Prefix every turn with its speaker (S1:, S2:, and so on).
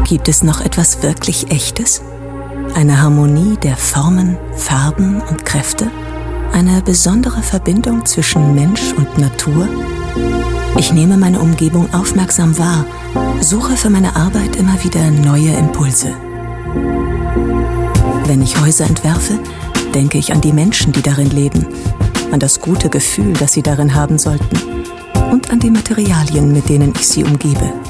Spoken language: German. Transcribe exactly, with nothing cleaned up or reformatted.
S1: Gibt es noch etwas wirklich Echtes? Eine Harmonie der Formen, Farben und Kräfte? Eine besondere Verbindung zwischen Mensch und Natur? Ich nehme meine Umgebung aufmerksam wahr, suche für meine Arbeit immer wieder neue Impulse. Wenn ich Häuser entwerfe, denke ich an die Menschen, die darin leben, an das gute Gefühl, das sie darin haben sollten und an die Materialien, mit denen ich sie umgebe.